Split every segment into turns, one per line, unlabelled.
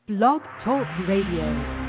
Blog Talk Radio.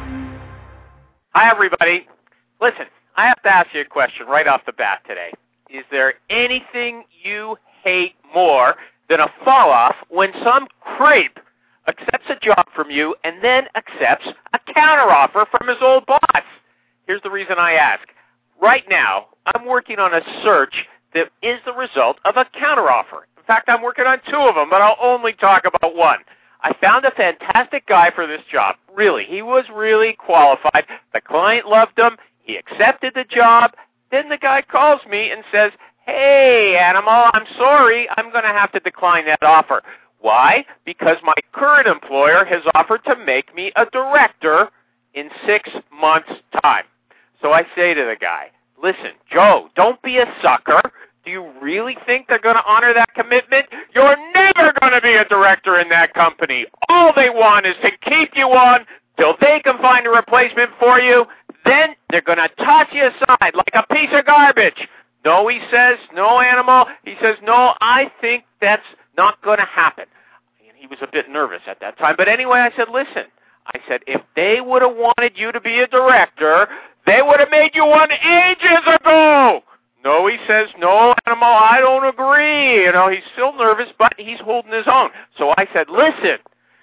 Hi, everybody. Listen, I have to ask you a question right off the bat today. Is there anything you hate more than a fall-off when some creep accepts a job from you and then accepts a counteroffer from his old boss? Here's the reason I ask. Right now, I'm working on a search that is the result of a counteroffer. In fact, I'm working on two of them, but I'll only talk about one. I found a fantastic guy for this job. Really, he was really qualified. The client loved him. He accepted the job. Then the guy calls me and says, "Hey, Animal, I'm sorry. I'm going to have to decline that offer." Why? Because my current employer has offered to make me a director in 6 months' time. So I say to the guy, "Listen, Joe, don't be a sucker. Do you really think they're going to honor that commitment? You're never going to be a director in that company. All they want is to keep you on till they can find a replacement for you. Then they're going to toss you aside like a piece of garbage." No, he says, "No, Animal." He says, "No, I think that's not going to happen." And he was a bit nervous at that time. But anyway, I said, "Listen," I said, "if they would have wanted you to be a director, they would have made you one ages ago." No, he says, "No, Animal, I don't agree." You know, he's still nervous, but he's holding his own. So I said, "Listen,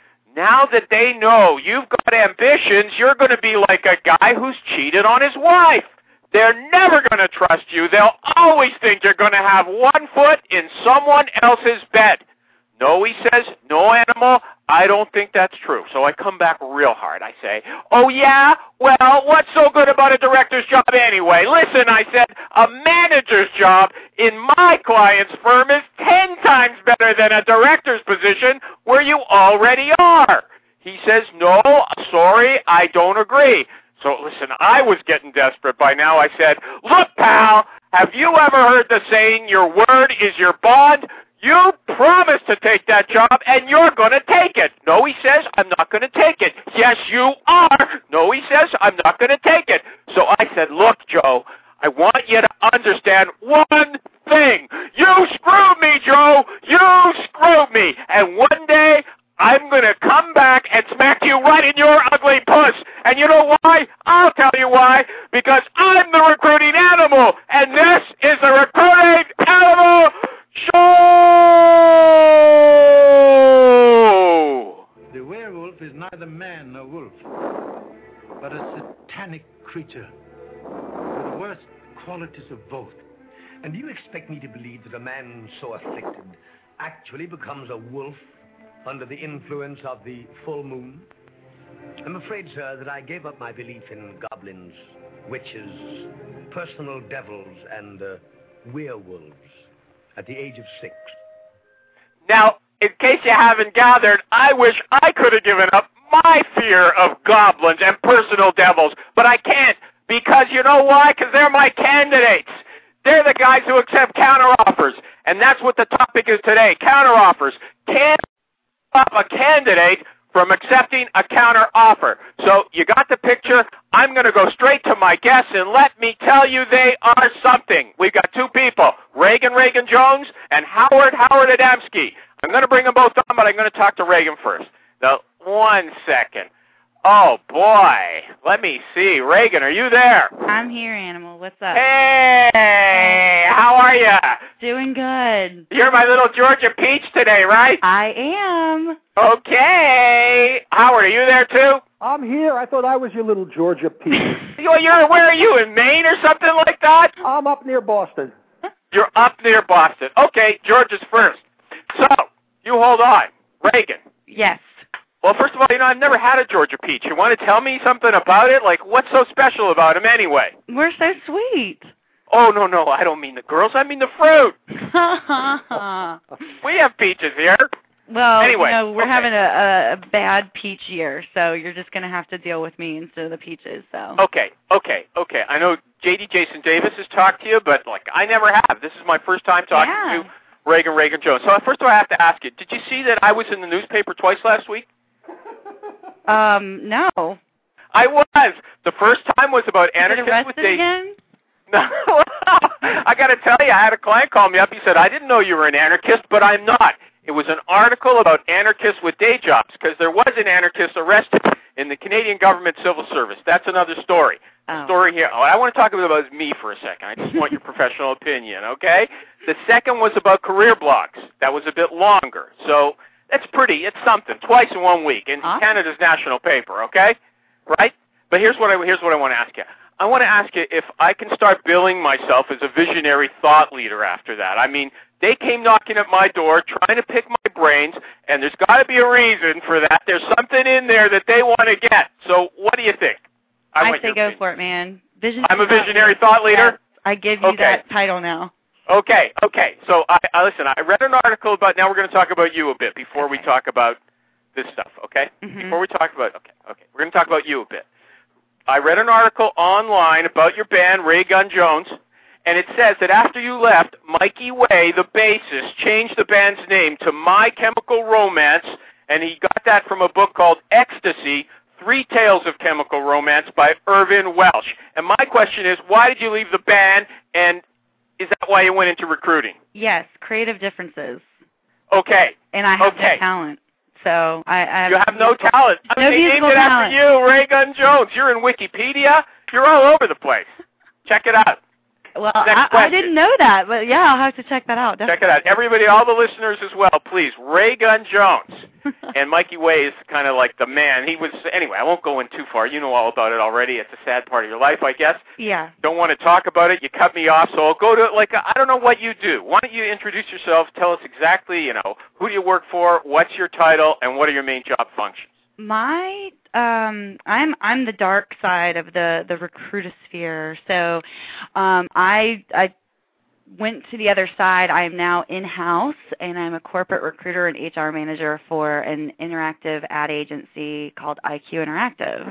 now that they know you've got ambitions, you're going to be like a guy who's cheated on his wife. They're never going to trust you. They'll always think you're going to have one foot in someone else's bed." No, he says, "No, Animal, I don't think that's true." So I come back real hard. I say, "Oh, yeah? Well, what's so good about a director's job anyway? Listen," I said, "a manager's job in my client's firm is 10 times better than a director's position where you already are." He says, "No, sorry, I don't agree." So, listen, I was getting desperate by now. I said, "Look, pal, have you ever heard the saying, your word is your bond? You promised to take that job, and you're going to take it." No, he says, "I'm not going to take it." "Yes, you are." No, he says, "I'm not going to take it." So I said, "Look, Joe, I want you to understand one thing. You screwed me, Joe. You screwed me. And one day, I'm going to come back and smack you right in your ugly puss. And you know why? I'll tell you why. Because I'm the recruiting animal, and this is the Recruiting Animal Show!
The werewolf is neither man nor wolf, but a satanic creature with the worst qualities of both. And do you expect me to believe that a man so afflicted actually becomes a wolf under the influence of the full moon? I'm afraid, sir, that I gave up my belief in goblins, witches, personal devils, and werewolves at the age of 6.
Now, in case you haven't gathered, I wish I could have given up my fear of goblins and personal devils, but I can't, because you know why? Because they're my candidates. They're the guys who accept counteroffers, and that's what the topic is today, counteroffers. Can't stop a candidate from accepting a counteroffer. So you got the picture. I'm going to go straight to my guests, and let me tell you, they are something. We've got two people, Reagan Jones and Howard Adamski. I'm going to bring them both on, but I'm going to talk to Reagan first. Now, 1 second. Oh, boy. Let me see. Reagan, are you there?
I'm here, Animal. What's up?
Hey, how are you?
Doing good.
You're my little Georgia Peach today, right?
I am.
Okay. Howard, are you there, too?
I'm here. I thought I was your little Georgia Peach.
Where are you, in Maine or something like that?
I'm up near Boston.
You're up near Boston. Okay, Georgia's first. So, you hold on. Reagan.
Yes.
Well, first of all, I've never had a Georgia Peach. You want to tell me something about it? Like, what's so special about them anyway?
We're so sweet.
Oh, no, I don't mean the girls. I mean the fruit. We have peaches here.
Well,
anyway,
we're having a bad peach year, so you're just going to have to deal with me instead of the peaches. So.
Okay. I know J.D. Jason Davis has talked to you, but, I never have. This is my first time talking to Reagan Jones. So, first of all, I have to ask you, did you see that I was in the newspaper twice last week?
No.
I was. The first time was about anarchists with dates.
Again?
No, I got to tell you, I had a client call me up. He said, "I didn't know you were an anarchist, but I'm not. It was an article about anarchists with day jobs, because there was an anarchist arrested in the Canadian government civil service. That's another story. The story here, what I want to talk about is me for a second. I just want your professional opinion, okay? The second was about career blogs. That was a bit longer. So it's something, twice in 1 week in Canada's national paper, okay? Right? But here's what I want to ask you. I want to ask you if I can start billing myself as a visionary thought leader after that. I mean, they came knocking at my door trying to pick my brains, and there's got to be a reason for that. There's something in there that they want to get. So what do you think?
I say go for it, man.
I'm a visionary thought leader?
Yes, I give you that title now.
Okay. So listen, I read an article about, now we're going to talk about you a bit before we talk about this stuff, okay?
Mm-hmm.
Before we talk about, we're going to talk about you a bit. I read an article online about your band, Ray Gun Jones, and it says that after you left, Mikey Way, the bassist, changed the band's name to My Chemical Romance, and he got that from a book called Ecstasy, 3 Tales of Chemical Romance by Irvin Welsh. And my question is, why did you leave the band, and is that why you went into recruiting?
Yes, creative differences.
Okay.
And I have no talent. So I
you have no talent.
No
they named it after you, Ray Gun Jones. You're in Wikipedia. You're all over the place. Check it out.
Well, I didn't know that, but yeah, I'll have to check that out. Definitely.
Check it out. Everybody, all the listeners as well, please. Ray Gun Jones. And Mikey Way is kind of like the man. Anyway, I won't go in too far. You know all about it already. It's a sad part of your life, I guess.
Yeah.
Don't want to talk about it. You cut me off, so I'll go to, I don't know what you do. Why don't you introduce yourself, tell us exactly, who do you work for, what's your title, and what are your main job functions?
I'm the dark side of the recruitosphere. So I went to the other side. I am now in-house, and I'm a corporate recruiter and HR manager for an interactive ad agency called IQ Interactive.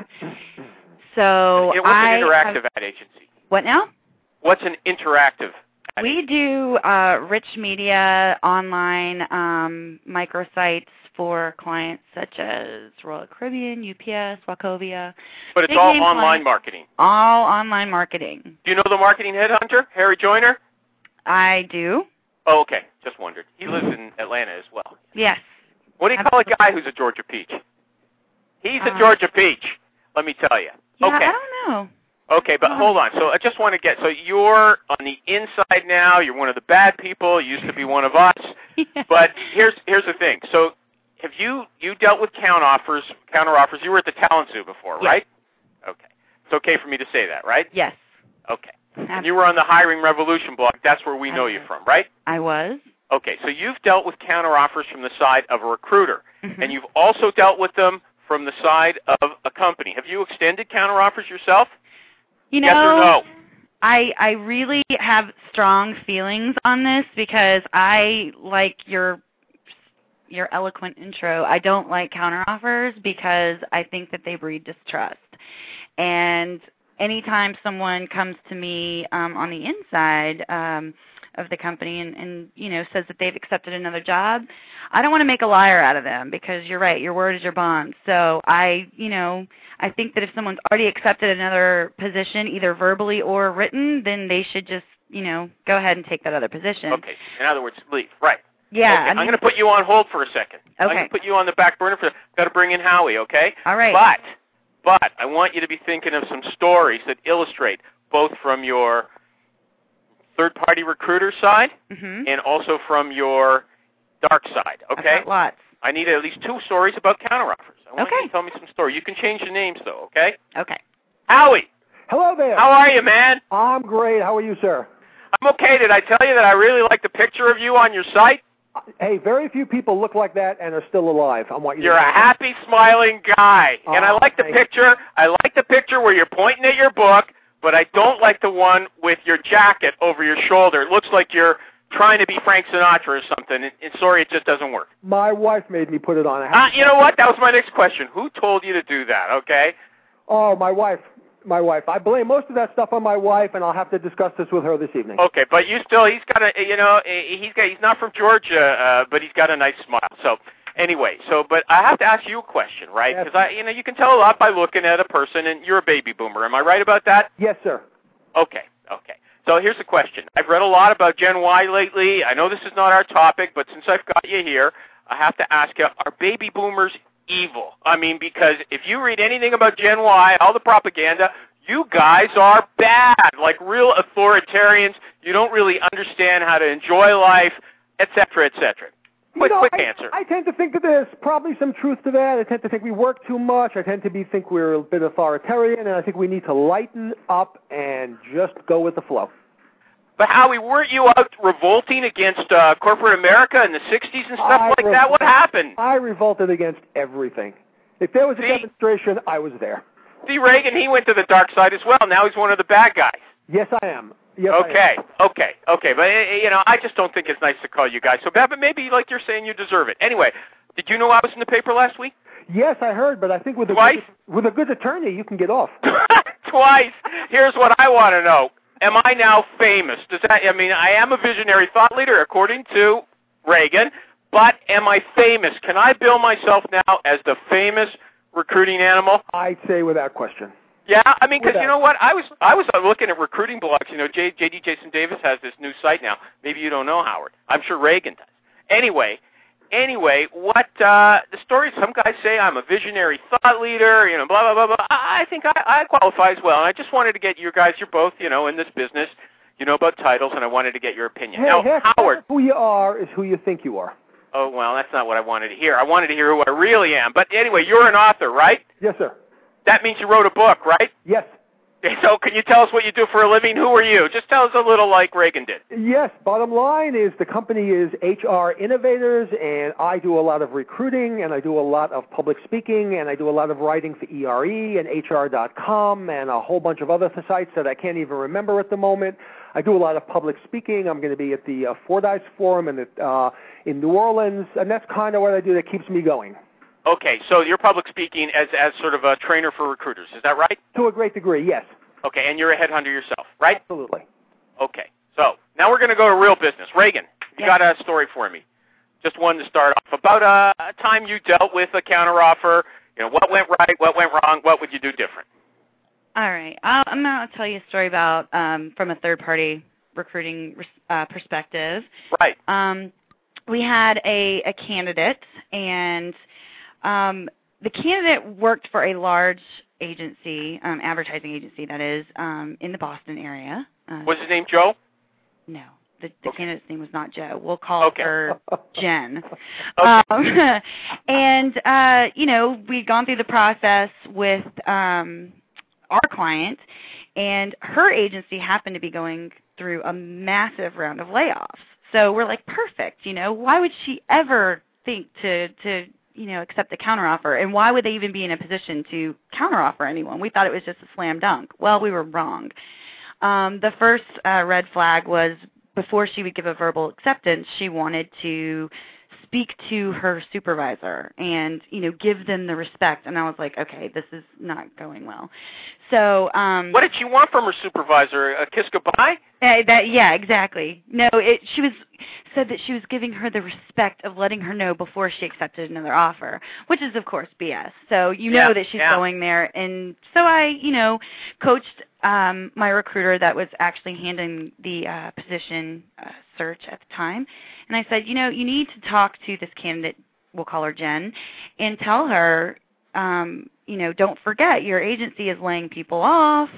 So
what's an interactive ad agency?
What now?
What's an interactive ad
We do rich media, online microsites for clients such as Royal Caribbean, UPS, Wachovia.
But it's all online marketing.
All online marketing.
Do you know the marketing headhunter, Harry Joyner?
I do.
Oh, okay. Just wondered. He lives in Atlanta as well.
Yes.
What do you call a guy who's a Georgia peach? He's a Georgia peach, let me tell you.
Yeah,
okay.
I don't know.
Okay, but hold on. So I just want to get, so you're on the inside now. You're one of the bad people. You used to be one of us.
Yeah.
But here's the thing. So have you dealt with counteroffers? You were at the Talent Zoo before, right? Okay. It's okay for me to say that, right?
Yes.
Okay. And you were on the Hiring Revolution blog. That's where we know you from, right?
I was.
Okay. So you've dealt with counteroffers from the side of a recruiter, and you've also dealt with them from the side of a company. Have you extended counteroffers yourself?
You know,
yes or no?
I really have strong feelings on this because I like your eloquent intro. I don't like counteroffers because I think that they breed distrust. And anytime someone comes to me on the inside of the company and says that they've accepted another job, I don't want to make a liar out of them because you're right, your word is your bond. So I think that if someone's already accepted another position, either verbally or written, then they should just, go ahead and take that other position.
Okay. In other words, leave. Right.
Yeah.
Okay. I'm going to put you on hold for a second.
Okay.
I'm going to put you on the back burner for. Got to bring in Howie. Okay.
All right.
But I want you to be thinking of some stories that illustrate both from your third-party recruiter side and also from your dark side. Okay.
I've got lots.
I need at least 2 stories about counteroffers. I want you to tell me some stories. You can change the names though. Okay.
Okay.
Howie.
Hello there.
How are you, man?
I'm great. How are you, sir?
I'm okay. Did I tell you that I really like the picture of you on your site?
Hey, very few people look like that and are still alive. I want you
You're
to
a happy, smiling guy. And I like the picture. I like the picture where you're pointing at your book, but I don't like the one with your jacket over your shoulder. It looks like you're trying to be Frank Sinatra or something. And sorry, it just doesn't work.
My wife made me put it on.
You know what? That was my next question. Who told you to do that, okay?
Oh, my wife. I blame most of that stuff on my wife, and I'll have to discuss this with her this evening.
Okay, but he's got a, he's not from Georgia, but he's got a nice smile. So anyway, but I have to ask you a question, right? Because you can tell a lot by looking at a person, and you're a baby boomer. Am I right about that?
Yes, sir.
Okay. So here's the question. I've read a lot about Gen Y lately. I know this is not our topic, but since I've got you here, I have to ask you, are baby boomers evil? I mean, because if you read anything about Gen Y, all the propaganda, you guys are bad, like real authoritarians. You don't really understand how to enjoy life, et cetera, et cetera. Quick answer.
I tend to think that there's probably some truth to that. I tend to think we work too much. I tend to think we're a bit authoritarian, and I think we need to lighten up and just go with the flow.
But Howie, weren't you out revolting against corporate America in the 60s and stuff like that? What happened?
I revolted against everything. If there was a demonstration, I was there.
See, Reagan, he went to the dark side as well. Now he's one of the bad guys.
Yes, I am. Yes,
okay.
I am.
Okay. But, I just don't think it's nice to call you guys so bad, but maybe, like you're saying, you deserve it. Anyway, did you know I was in the paper last week?
Yes, I heard, but I think with a good attorney, you can get off.
Twice. Here's what I want to know. Am I now famous? I am a visionary thought leader, according to Reagan, but am I famous? Can I bill myself now as the famous recruiting animal?
I'd say without question.
Yeah, because you know what? I was looking at recruiting blogs. J.D. Jason Davis has this new site now. Maybe you don't know, Howard. I'm sure Reagan does. Anyway, what the story? Some guys say I'm a visionary thought leader. Blah blah blah blah. I think I qualify as well. And I just wanted to get you guys. You're both, in this business. You know about titles, and I wanted to get your opinion. Now, Howard,
who you are is who you think you are.
Oh well, that's not what I wanted to hear. I wanted to hear who I really am. But anyway, you're an author, right?
Yes, sir.
That means you wrote a book, right?
Yes.
So can you tell us what you do for a living? Who are you? Just tell us a little like Reagan did.
Yes. Bottom line is the company is HR Innovators, and I do a lot of recruiting, and I do a lot of public speaking, and I do a lot of writing for ERE and HR.com and a whole bunch of other sites that I can't even remember at the moment. I do a lot of public speaking. I'm going to be at the Fordyce Forum in New Orleans, and that's kind of what I do that keeps me going.
Okay, so you're public speaking as sort of a trainer for recruiters. Is that right?
To a great degree, yes.
Okay, and you're a headhunter yourself, right?
Absolutely.
Okay, so now we're going to go to real business. Reagan, you got a story for me. Just one to start off. About a time you dealt with a counteroffer. What went right, what went wrong, what would you do different?
All right. I'm going to tell you a story about from a third-party recruiting perspective.
Right.
We had a candidate, and the candidate worked for a large agency, advertising agency, that is, in the Boston area.
Was his name Joe?
No. The candidate's name was not Joe. We'll call her Jen.
Okay.
And, we'd gone through the process with our client, and her agency happened to be going through a massive round of layoffs. So we're like, perfect. Why would she ever think to accept a counteroffer? And why would they even be in a position to counteroffer anyone? We thought it was just a slam dunk. Well, we were wrong. The first red flag was before she would give a verbal acceptance, she wanted to speak to her supervisor and, give them the respect. And I was like, okay, this is not going well. So
what did she want from her supervisor? A kiss goodbye?
Yeah, exactly. No, she said that she was giving her the respect of letting her know before she accepted another offer, which is, of course, BS. So know that she's going there. And so I, coached my recruiter that was actually handling the position search at the time. And I said, you need to talk to this candidate, we'll call her Jen, and tell her, don't forget your agency is laying people off.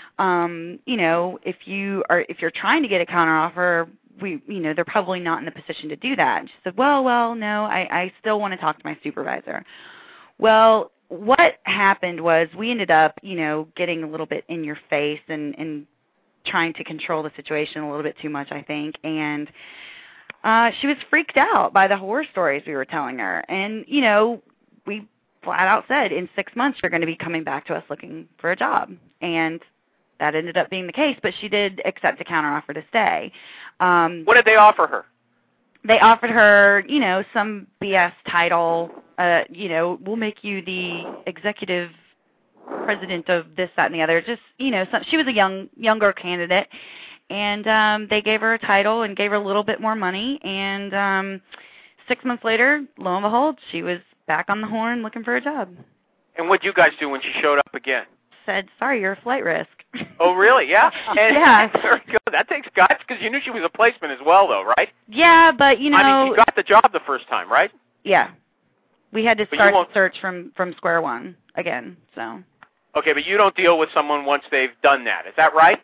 If you're trying to get a counteroffer, they're probably not in the position to do that. And she said, well, no, I still want to talk to my supervisor. Well, what happened was we ended up, getting a little bit in your face and trying to control the situation a little bit too much, I think. And she was freaked out by the horror stories we were telling her. And, we flat out said, in 6 months, you're going to be coming back to us looking for a job. And that ended up being the case, but she did accept a counteroffer to stay.
What did they offer her?
They offered her, some BS title. We'll make you the executive president of this, that, and the other. Just, she was a younger candidate, and they gave her a title and gave her a little bit more money. And 6 months later, lo and behold, she was back on the horn looking for a job.
And what did you guys do when she showed up again?
Said, sorry, you're a flight risk.
Oh, really? Yeah? And,
yeah.
Very good. That takes guts because you knew she was a placement as well, though, right?
Yeah, but, you know.
I mean, she got the job the first time, right?
Yeah. We had to start the search from square one again, so.
Okay, but you don't deal with someone once they've done that. Is that right?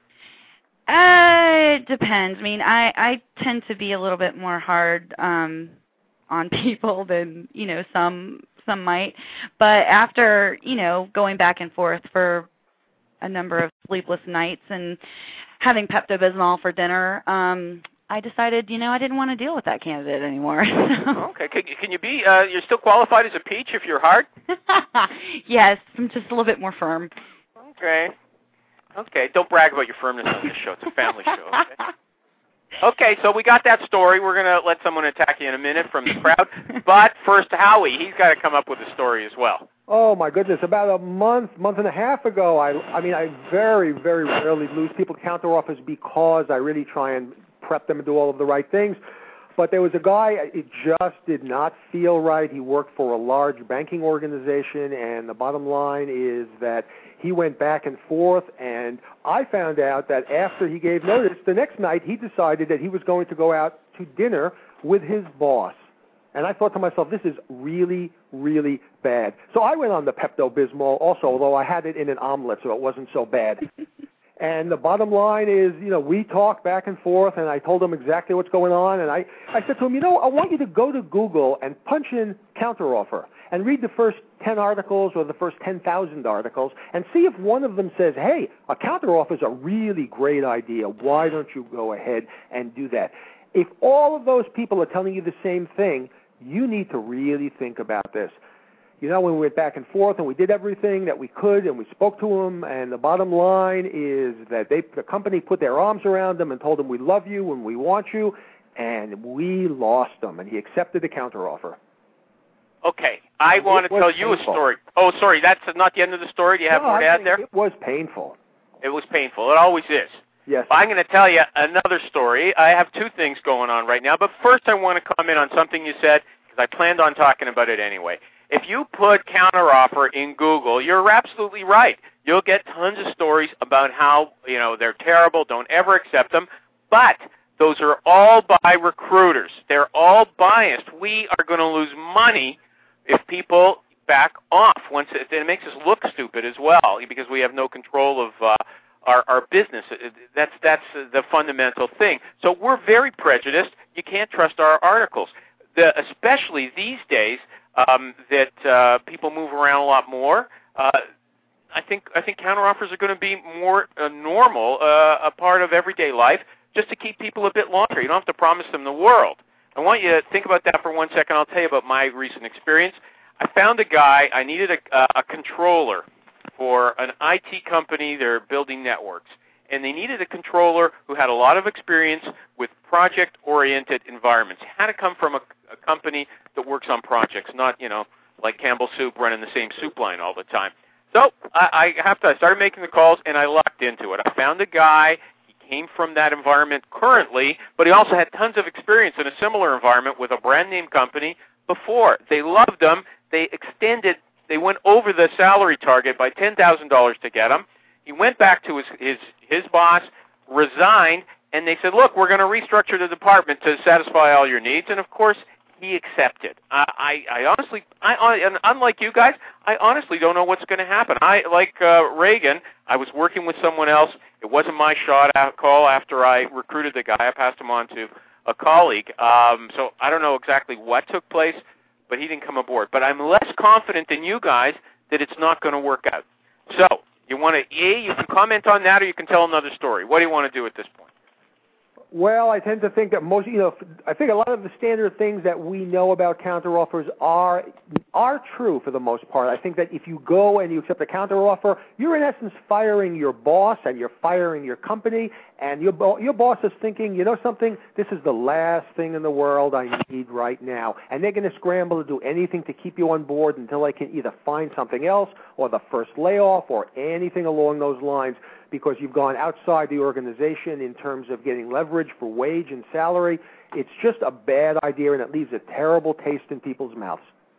It depends. I mean, I tend to be a little bit more hard on people than, you know, some might. But after, you know, going back and forth for a number of sleepless nights and having Pepto-Bismol for dinner, I decided, you know, I didn't want to deal with that candidate anymore.
Okay. Can you be, you're still qualified as a peach if you're hard?
Yes, I'm just a little bit more firm.
Okay. Okay, don't brag about your firmness on this show. It's a family show. Okay, so we got that story. We're going to let someone attack you in a minute from the crowd. But first, Howie, he's got to come up with a story as well.
Oh, my goodness. About a month and a half ago, I very, very rarely lose people counteroffers because I really try and prep them and do all of the right things. But there was a guy, it just did not feel right. He worked for a large banking organization, and the bottom line is that he went back and forth, and I found out that after he gave notice, the next night he decided that he was going to go out to dinner with his boss. And I thought to myself, this is really, really bad. So I went on the Pepto-Bismol also, although I had it in an omelet, so it wasn't so bad. And the bottom line is, you know, we talked back and forth, and I told him exactly what's going on. And I said to him, you know, I want you to go to Google and punch in counteroffer and read the first 10 articles or the first 10,000 articles and see if one of them says, hey, a counteroffer is a really great idea. Why don't you go ahead and do that? If all of those people are telling you the same thing, you need to really think about this. You know, when we went back and forth and we did everything that we could and we spoke to him, and the bottom line is that the company put their arms around him and told him, we love you and we want you, and we lost him, and he accepted the counteroffer.
Okay, I want to tell you a story. Oh, sorry, that's not the end of the story. Do you have more to add there?
It was painful.
It was painful. It always is.
Yes.
I'm going to tell you another story. I have two things going on right now, but first I want to comment on something you said, because I planned on talking about it anyway. If you put counteroffer in Google, you're absolutely right. You'll get tons of stories about how, you know, they're terrible, don't ever accept them, but those are all by recruiters. They're all biased. We are going to lose money if people back off. It makes us look stupid as well because we have no control of our business. That's the fundamental thing. So we're very prejudiced. You can't trust our articles, especially these days that people move around a lot more. I think counteroffers are going to be more normal, a part of everyday life, just to keep people a bit longer. You don't have to promise them the world. I want you to think about that for 1 second. I'll tell you about my recent experience. I found a guy. I needed a controller for an IT company. They're building networks. And they needed a controller who had a lot of experience with project-oriented environments. Had to come from a company that works on projects, not, you know, like Campbell Soup running the same soup line all the time. So I started making the calls, and I lucked into it. I found a guy. He came from that environment currently, but he also had tons of experience in a similar environment with a brand-name company before. They loved him. They went over the salary target by $10,000 to get him. He went back to his boss, resigned, and they said, look, we're going to restructure the department to satisfy all your needs. And, of course, he accepted. I honestly, unlike you guys, I honestly don't know what's going to happen. Like Reagan, I was working with someone else. It wasn't my call after I recruited the guy. I passed him on to a colleague. So I don't know exactly what took place, but he didn't come aboard. But I'm less confident than you guys that it's not going to work out. So you can comment on that, or you can tell another story. What do you want to do at this point?
Well, I tend to think that I think a lot of the standard things that we know about counteroffers are true for the most part. I think that if you go and you accept a counteroffer, you're in essence firing your boss and you're firing your company, and your boss is thinking, you know something, this is the last thing in the world I need right now. And they're going to scramble to do anything to keep you on board until they can either find something else or the first layoff or anything along those lines, because you've gone outside the organization in terms of getting leverage for wage and salary. It's just a bad idea, and it leaves a terrible taste in people's mouths.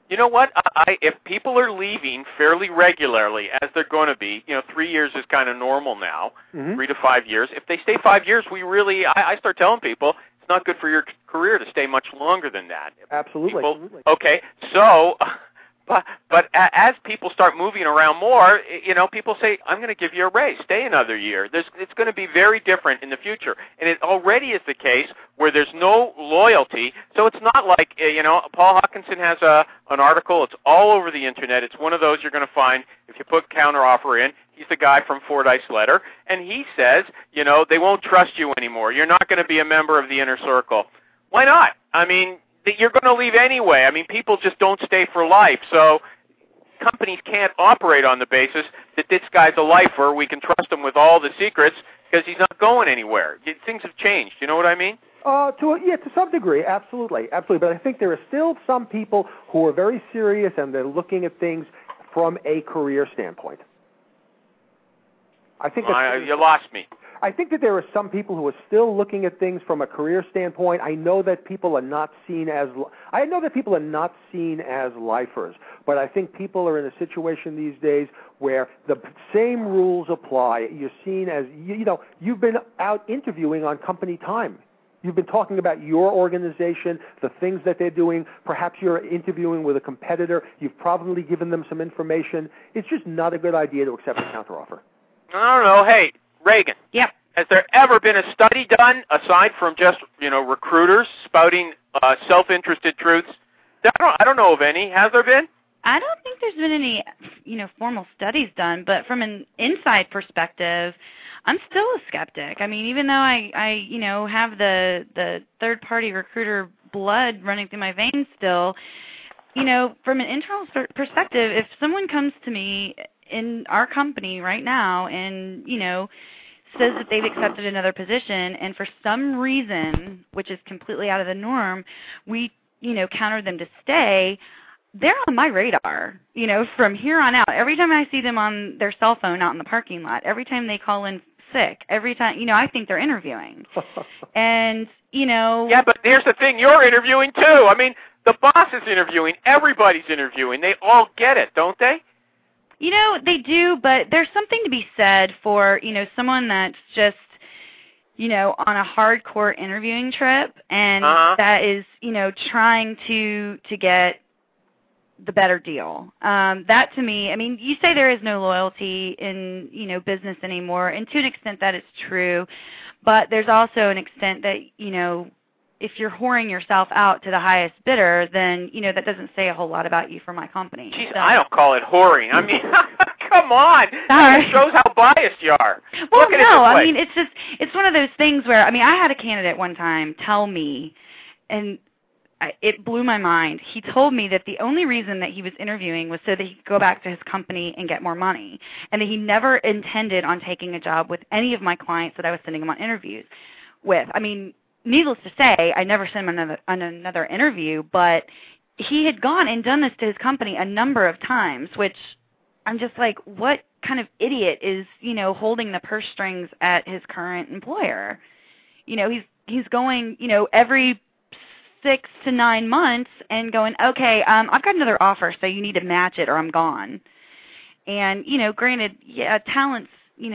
You know what? If people are leaving fairly regularly, as th're going to be, 3 years is kind of normal now, 3 to 5 years. If they stay 5 years, I start telling people it's not good for your career to stay much longer than that.
Absolutely.
Okay, so... But as people start moving around more, people say, I'm going to give you a raise. Stay another year. It's going to be very different in the future. And it already is the case where there's no loyalty. So it's not like, Paul Hawkinson has an article. It's all over the Internet. It's one of those you're going to find if you put counteroffer in. He's the guy from Fordyce Letter. And he says, they won't trust you anymore. You're not going to be a member of the inner circle. Why not? I mean, you're going to leave anyway. I mean, people just don't stay for life. So companies can't operate on the basis that this guy's a lifer. We can trust him with all the secrets because he's not going anywhere. Things have changed. You know what I mean?
To some degree, absolutely. But I think there are still some people who are very serious and they're looking at things from a career standpoint. I think
you lost me.
I think that there are some people who are still looking at things from a career standpoint. I know that people are not seen as lifers, but I think people are in a situation these days where the same rules apply. You're seen as you've been out interviewing on company time. You've been talking about your organization, the things that they're doing. Perhaps you're interviewing with a competitor. You've probably given them some information. It's just not a good idea to accept a counteroffer.
I don't know. Hey, Reagan.
Yep.
Has there ever been a study done, aside from just, recruiters spouting self-interested truths? I don't know of any. Has there been?
I don't think there's been any, formal studies done, but from an inside perspective, I'm still a skeptic. I mean, even though I have the third-party recruiter blood running through my veins still, from an internal perspective, if someone comes to me in our company right now and, says that they've accepted another position and for some reason, which is completely out of the norm, we, counter them to stay, they're on my radar, from here on out. Every time I see them on their cell phone out in the parking lot, every time they call in sick, every time, I think they're interviewing. And,
Yeah, but here's the thing. You're interviewing, too. I mean, the boss is interviewing. Everybody's interviewing. They all get it, don't they?
They do, but there's something to be said for, someone that's just, on a hardcore interviewing trip and that is, trying to get the better deal. That to me, I mean, you say there is no loyalty in, business anymore, and to an extent that is true, but there's also an extent that, if you're whoring yourself out to the highest bidder, then, that doesn't say a whole lot about you for my company.
Jeez, so. I don't call it whoring. I mean, come on. It shows how biased you are.
Well, no, I mean, it's one of those things where, I mean, I had a candidate one time tell me, and it blew my mind. He told me that the only reason that he was interviewing was so that he could go back to his company and get more money, and that he never intended on taking a job with any of my clients that I was sending him on interviews with. I mean, needless to say, I never sent him on another interview, but he had gone and done this to his company a number of times, which I'm just like, what kind of idiot is, holding the purse strings at his current employer? He's going, every 6 to 9 months and going, okay, I've got another offer, so you need to match it or I'm gone. And, granted, yeah, talent's,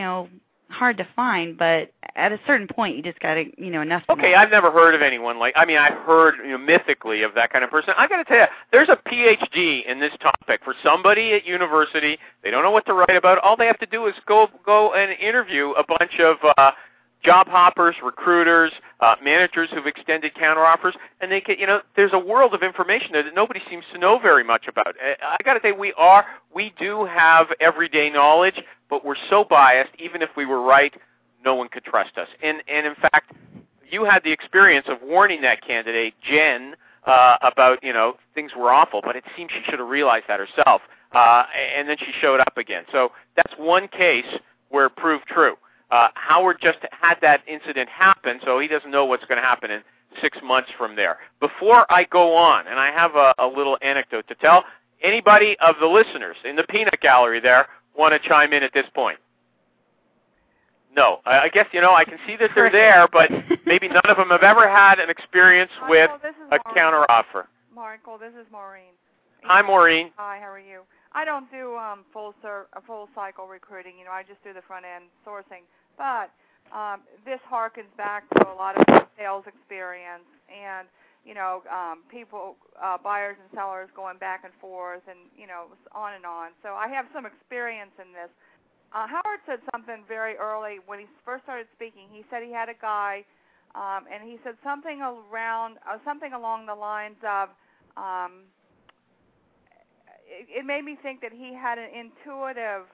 hard to find, but at a certain point, you just got to, enough.
Okay, I've never heard of anyone I've heard mythically of that kind of person. I got to tell you, there's a PhD in this topic for somebody at university. They don't know what to write about. All they have to do is go and interview a bunch of job hoppers, recruiters, managers who've extended counteroffers, and they can, there's a world of information there that nobody seems to know very much about. I got to say, we do have everyday knowledge, but we're so biased. Even if we were right, no one could trust us. And in fact, you had the experience of warning that candidate, Jen, about things were awful, but it seems she should have realized that herself. And then she showed up again. So that's one case where it proved true. Howard just had that incident happen, so he doesn't know what's going to happen in 6 months from there. Before I go on, and I have a little anecdote to tell, anybody of the listeners in the peanut gallery there want to chime in at this point? No. I guess, I can see that they're there, but maybe none of them have ever had an experience with a counteroffer.
Michael, this is Maureen.
Hi, Maureen.
Hi, how are you? I don't do full cycle recruiting. I just do the front end sourcing. But this harkens back to a lot of sales experience and people, buyers and sellers going back and forth, and on and on. So I have some experience in this. Howard said something very early when he first started speaking. He said he had a guy, and he said something along the lines of. It made me think that he had an intuitive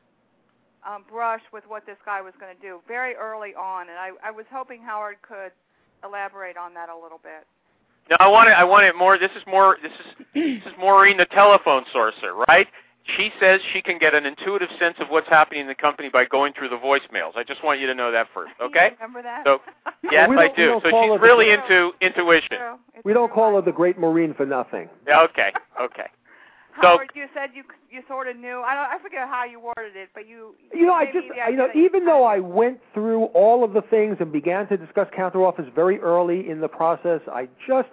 brush with what this guy was going to do very early on, and I was hoping Howard could elaborate on that a little bit.
No, I want it more. This is Maureen, the telephone sourcer, right? She says she can get an intuitive sense of what's happening in the company by going through the voicemails. I just want you to know that first, okay?
You remember that?
So, yes, I do. So she's really into intuition.
We don't call her the Great Maureen for nothing.
Yeah, okay.
Howard, you said you sort of knew. I forget how you worded it, but
even though I went through all of the things and began to discuss counteroffers very early in the process, I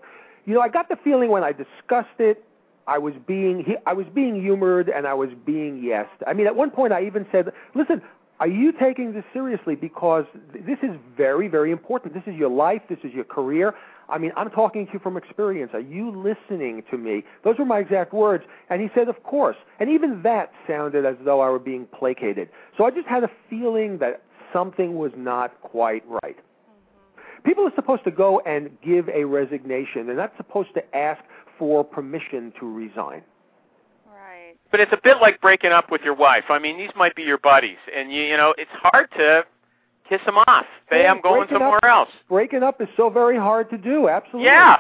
got the feeling when I discussed it, I was being humored and I was being yesed. I mean, at one point I even said, "Listen, are you taking this seriously? Because this is very, very important. This is your life. This is your career. I mean, I'm talking to you from experience. Are you listening to me?" Those were my exact words. And he said, "Of course." And even that sounded as though I were being placated. So I just had a feeling that something was not quite right. Mm-hmm. People are supposed to go and give a resignation. They're not supposed to ask for permission to resign.
Right.
But it's a bit like breaking up with your wife. I mean, these might be your buddies. And, it's hard to kiss them off. Say, I'm going somewhere else.
Breaking up is so very hard to do, absolutely.
Yeah.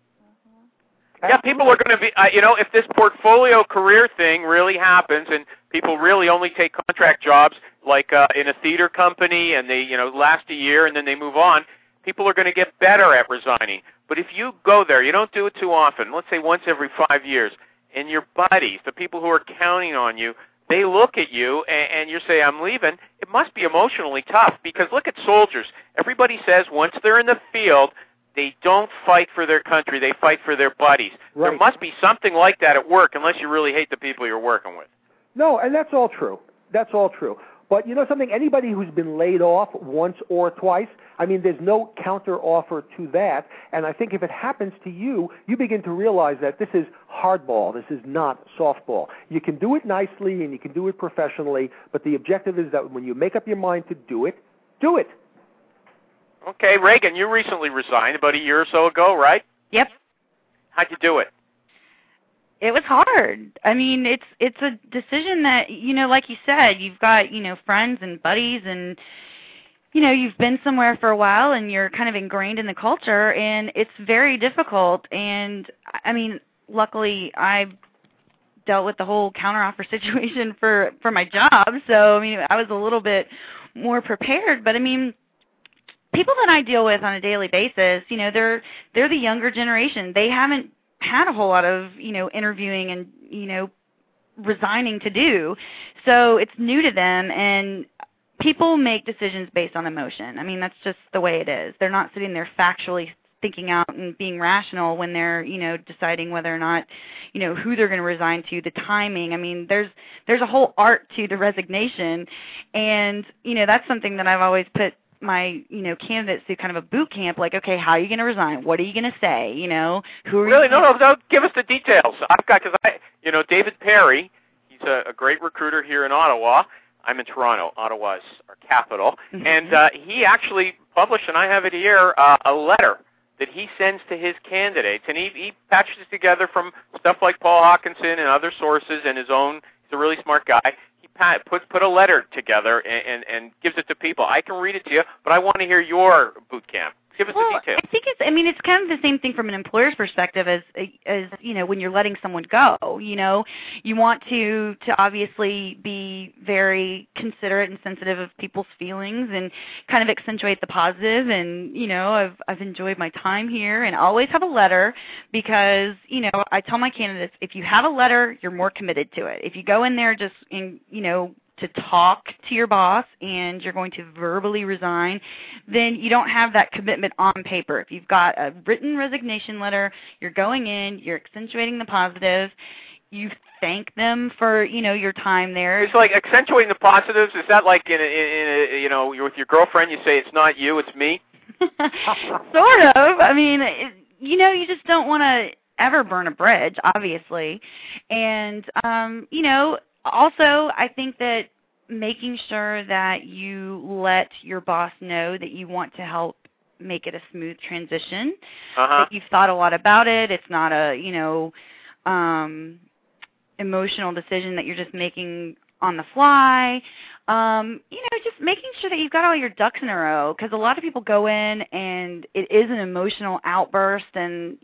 Mm-hmm. Yeah, people are going to be, if this portfolio career thing really happens and people really only take contract jobs like in a theater company and they, last a year and then they move on, people are going to get better at resigning. But if you go there, you don't do it too often, let's say once every 5 years, and your buddies, the people who are counting on you, they look at you and you say, I'm leaving, it must be emotionally tough because look at soldiers. Everybody says once they're in the field, they don't fight for their country, they fight for their buddies. Right. There must be something like that at work unless you really hate the people you're working with.
No, and that's all true. That's all true. But you know something? Anybody who's been laid off once or twice, I mean, there's no counter offer to that. And I think if it happens to you, you begin to realize that this is hardball. This is not softball. You can do it nicely and you can do it professionally, but the objective is that when you make up your mind to do it, do it.
Okay, Reagan, you recently resigned about a year or so ago, right?
Yep.
How'd you do it?
It was hard. I mean, it's a decision that, like you said, you've got, friends and buddies and, you've been somewhere for a while and you're kind of ingrained in the culture and it's very difficult. And, I mean, luckily I dealt with the whole counteroffer situation for my job. So, I mean, I was a little bit more prepared. But, I mean, people that I deal with on a daily basis, they're the younger generation. They haven't had a whole lot of, interviewing and, resigning to do. So it's new to them, and people make decisions based on emotion. I mean, that's just the way it is. They're not sitting there factually thinking out and being rational when they're, deciding whether or not, who they're going to resign to, the timing. I mean, there's a whole art to the resignation, and, that's something that I've always put my, candidates through kind of a boot camp, like, okay, how are you going to resign? What are you going to say? Who are
really?
you?
No, give us the details. Because David Perry, he's a great recruiter here in Ottawa. I'm in Toronto. Ottawa's our capital. Mm-hmm. And he actually published, and I have it here, a letter that he sends to his candidates. And he patches it together from stuff like Paul Hawkinson and other sources and his own. He's a really smart guy. Put a letter together and gives it to people. I can read it to you, but I want to hear your boot camp. Give us the details.
I think it's kind of the same thing from an employer's perspective as when you're letting someone go. You want to obviously be very considerate and sensitive of people's feelings and kind of accentuate the positive. And I've enjoyed my time here, and always have a letter because I tell my candidates, if you have a letter, you're more committed to it. If you go in there just to talk to your boss and you're going to verbally resign, then you don't have that commitment on paper. If you've got a written resignation letter, you're going in, you're accentuating the positive, you thank them for, your time there.
It's like accentuating the positives. Is that like in a you're with your girlfriend, you say it's not you, it's me?
Sort of. I mean, you just don't want to ever burn a bridge, obviously. And, also I think that making sure that you let your boss know that you want to help make it a smooth transition, that you've thought a lot about it. It's not a, emotional decision that you're just making on the fly. Just making sure that you've got all your ducks in a row, because a lot of people go in and it is an emotional outburst, and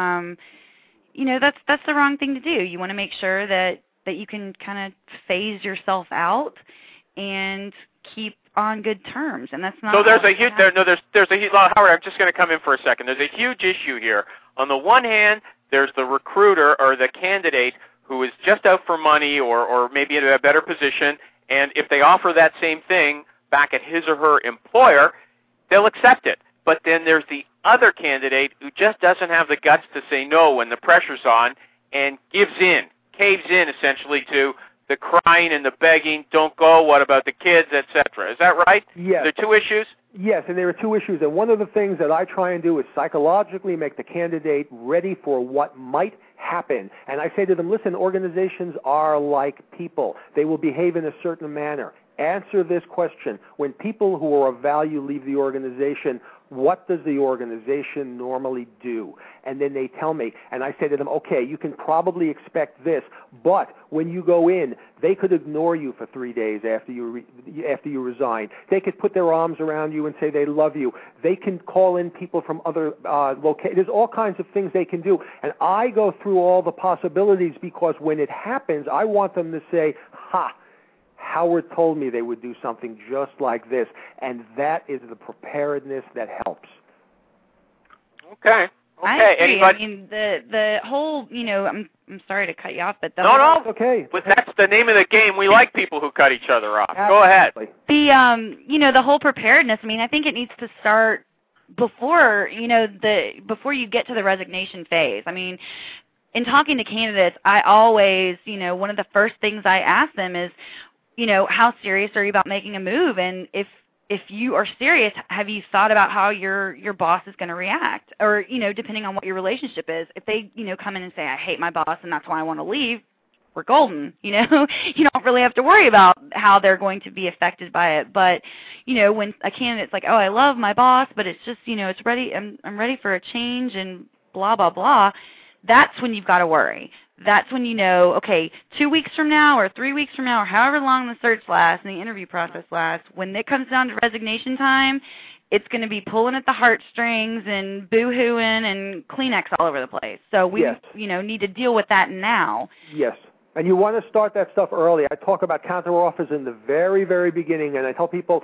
that's the wrong thing to do. You want to make sure that you can kind of phase yourself out and keep on good terms, and that's not.
So there's a huge Howard, I'm just going to come in for a second. There's a huge issue here. On the one hand, there's the recruiter or the candidate who is just out for money or maybe in a better position, and if they offer that same thing back at his or her employer, they'll accept it. But then there's the other candidate who just doesn't have the guts to say no when the pressure's on and caves in essentially to the crying and the begging, don't go, what about the kids, etc. Is that right?
Yes.
There are two issues?
Yes, and there are two issues. And one of the things that I try and do is psychologically make the candidate ready for what might happen. And I say to them, listen, organizations are like people. They will behave in a certain manner. Answer this question. When people who are of value leave the organization, what does the organization normally do? And then they tell me, and I say to them, okay, you can probably expect this, but when you go in, they could ignore you for 3 days after you resign. They could put their arms around you and say they love you. They can call in people from other locations. There's all kinds of things they can do. And I go through all the possibilities, because when it happens, I want them to say, ha, Howard told me they would do something just like this, and that is the preparedness that helps.
Okay.
I agree.
Anybody?
I mean, the whole, I'm sorry to cut you off, but
No,
okay.
But that's the name of the game. We like people who cut each other off.
Absolutely.
Go ahead.
The whole preparedness. I mean, I think it needs to start before before you get to the resignation phase. I mean, in talking to candidates, I always, one of the first things I ask them is, how serious are you about making a move? And if you are serious, have you thought about how your boss is going to react? Or, depending on what your relationship is. If they, come in and say, I hate my boss and that's why I want to leave, we're golden. You don't really have to worry about how they're going to be affected by it. But, when a candidate's like, oh, I love my boss, but it's just, it's ready, I'm ready for a change and blah, blah, blah, that's when you've got to worry. That's when okay, 2 weeks from now or 3 weeks from now or however long the search lasts and the interview process lasts, when it comes down to resignation time, it's going to be pulling at the heartstrings and boo-hooing and Kleenex all over the place. So we, need to deal with that now.
Yes. And you want to start that stuff early. I talk about counteroffers in the very, very beginning, and I tell people,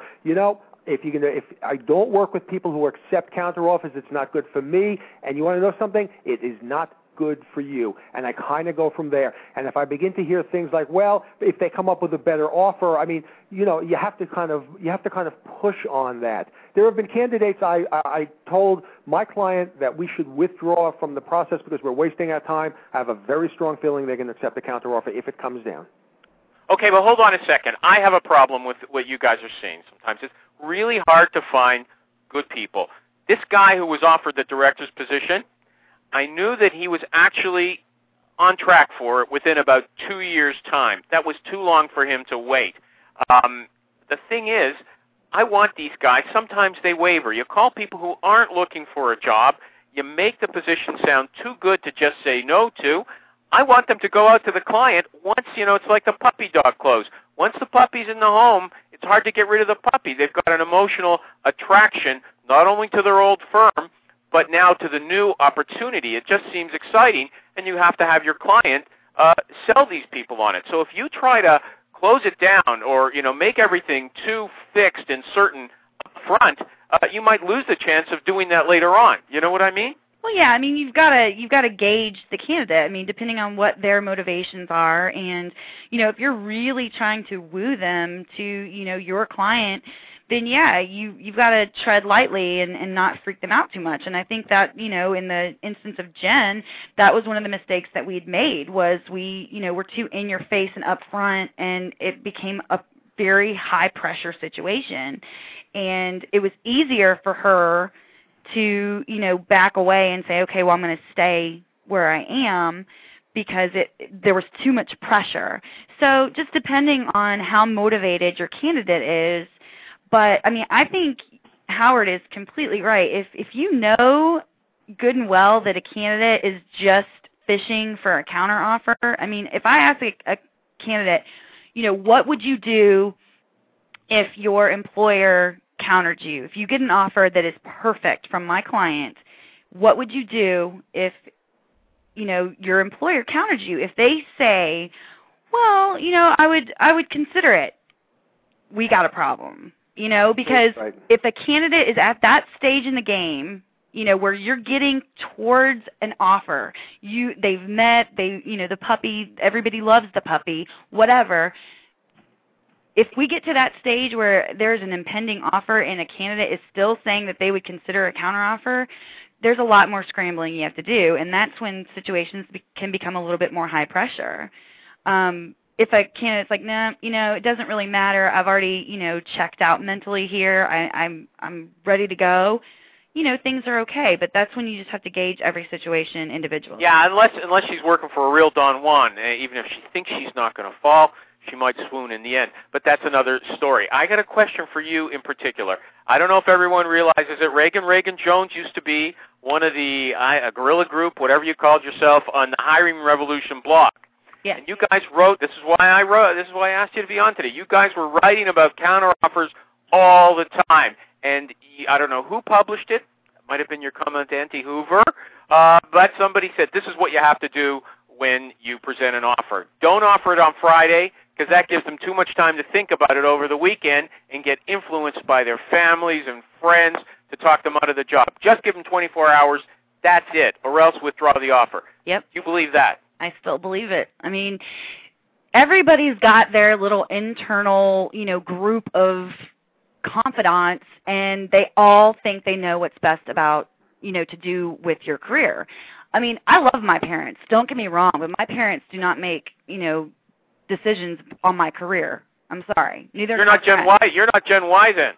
if I don't work with people who accept counteroffers, it's not good for me. And you want to know something? It is not good for you. And I kind of go from there. And if I begin to hear things like, well, if they come up with a better offer, I mean, you have to kind of push on that. There have been candidates I told my client that we should withdraw from the process because we're wasting our time. I have a very strong feeling they're going to accept the counteroffer if it comes down.
Okay, well, hold on a second. I have a problem with what you guys are seeing sometimes. It's really hard to find good people. This guy who was offered the director's position, I knew that he was actually on track for it within about 2 years' time. That was too long for him to wait. The thing is, I want these guys, sometimes they waver. You call people who aren't looking for a job. You make the position sound too good to just say no to. I want them to go out to the client once, it's like the puppy dog close. Once the puppy's in the home, it's hard to get rid of the puppy. They've got an emotional attraction not only to their old firm, but now to the new opportunity. It just seems exciting, and you have to have your client sell these people on it. So if you try to close it down or, make everything too fixed and certain up front, you might lose the chance of doing that later on. You know what I mean?
Well, yeah, I mean, you've got to gauge the candidate. I mean, depending on what their motivations are, and if you're really trying to woo them to your client, then yeah, you've got to tread lightly and not freak them out too much. And I think that in the instance of Jen, that was one of the mistakes that we'd made was we were too in your face and upfront, and it became a very high pressure situation, and it was easier for her to, back away and say, okay, well, I'm going to stay where I am because there was too much pressure. So just depending on how motivated your candidate is, but, I mean, I think Howard is completely right. If you know good and well that a candidate is just fishing for a counteroffer, I mean, if I ask a candidate, what would you do if your employer countered you? If you get an offer that is perfect from my client, what would you do if, your employer countered you? If they say, well, I would consider it, we got a problem, because
right. If
a candidate is at that stage in the game, where you're getting towards an offer, they've met, the puppy, everybody loves the puppy, whatever. If we get to that stage where there's an impending offer and a candidate is still saying that they would consider a counteroffer, there's a lot more scrambling you have to do, and that's when situations can become a little bit more high pressure. If a candidate's like, nah, it doesn't really matter. I've already, checked out mentally here. I'm ready to go. Things are okay, but that's when you just have to gauge every situation individually.
Yeah, unless she's working for a real Don Juan, even if she thinks she's not going to fall, she might swoon in the end. But that's another story. I got a question for you in particular. I don't know if everyone realizes that Reagan Jones used to be one of the a guerrilla group, whatever you called yourself, on the Hiring Revolution blog.
Yeah.
And you guys wrote. This is why I asked you to be on today. You guys were writing about counteroffers all the time, and I don't know who published it. It might have been your Comandante Hoover, but somebody said this is what you have to do when you present an offer. Don't offer it on Friday, because that gives them too much time to think about it over the weekend and get influenced by their families and friends to talk them out of the job. Just give them 24 hours. That's it, or else withdraw the offer.
Yep.
You believe that?
I still believe it. I mean, everybody's got their little internal, group of confidants, and they all think they know what's best about, to do with your career. I mean, I love my parents. Don't get me wrong, but my parents do not make, decisions on my career. I'm sorry. Neither.
You're not Gen Y. You're not Gen Y then.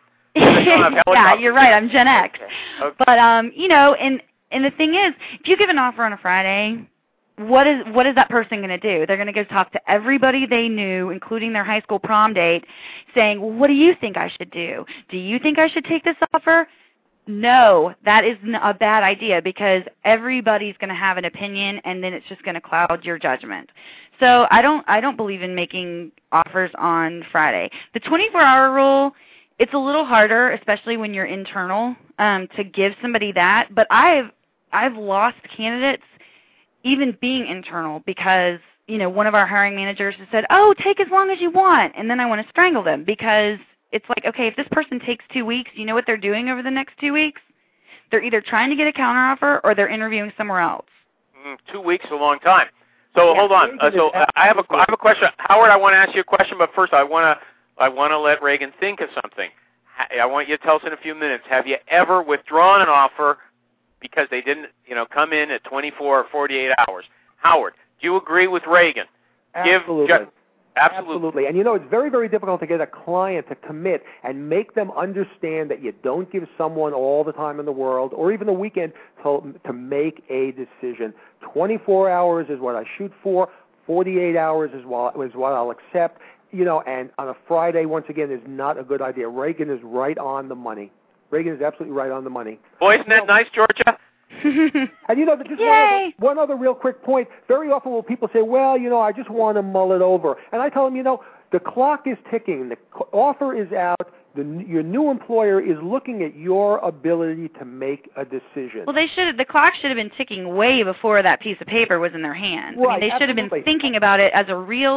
Yeah, you're right. I'm Gen X.
Okay.
But and the thing is, if you give an offer on a Friday, what is that person going to do? They're going to go talk to everybody they knew, including their high school prom date, saying, well, what do you think I should do? Do you think I should take this offer? No, that is a bad idea, because everybody's going to have an opinion, and then it's just going to cloud your judgment. So I don't believe in making offers on Friday. The 24-hour rule, it's a little harder, especially when you're internal, to give somebody that. But I've lost candidates even being internal because, one of our hiring managers has said, oh, take as long as you want, and then I want to strangle them because it's like, okay, if this person takes 2 weeks, you know what they're doing over the next 2 weeks? They're either trying to get a counteroffer or they're interviewing somewhere else. 2
weeks is a long time. So hold on. I have a question, Howard. I want to ask you a question, but first I want to let Reagan think of something. I want you to tell us in a few minutes. Have you ever withdrawn an offer because they didn't, come in at 24 or 48 hours? Howard, do you agree with Reagan?
Absolutely.
Absolutely.
And it's very, very difficult to get a client to commit and make them understand that you don't give someone all the time in the world or even the weekend to make a decision. 24 hours is what I shoot for. 48 hours is what I'll accept. And on a Friday, once again, is not a good idea. Reagan is right on the money. Reagan is absolutely right on the money.
Boy, isn't that nice, Georgia?
And just one other real quick point. Very often when people say, well, I just want to mull it over. And I tell them, the clock is ticking. The offer is out. Your new employer is looking at your ability to make a decision.
Well, the clock should have been ticking way before that piece of paper was in their hand.
Right,
I mean, they should have been thinking about it as a real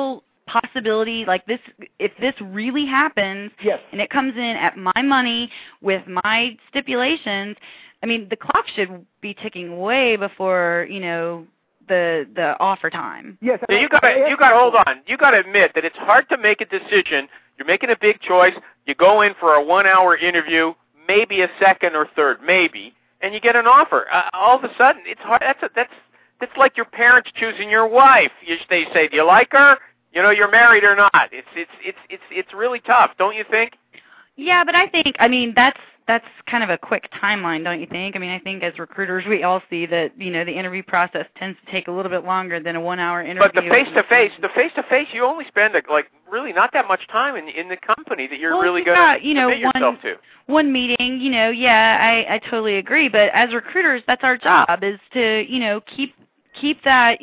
possibility, like this, if this really happens,
Yes.
and it comes in at my money with my stipulations, I mean, the clock should be ticking way before, the offer time.
Yes.
Yeah, you got hold on. You got to admit that it's hard to make a decision. You're making a big choice. You go in for a 1-hour interview, maybe a second or third, maybe, and you get an offer. All of a sudden, it's hard. That's like your parents choosing your wife. They say, "Do you like her? You're married or not?" It's really tough, don't you think?
Yeah, but I think, that's kind of a quick timeline, don't you think? I think as recruiters, we all see that, the interview process tends to take a little bit longer than a 1-hour interview.
But the face-to-face, you only spend, really not that much time in the company that you're really going to commit yourself to.
One meeting, I totally agree. But as recruiters, that's our job, is to, keep that,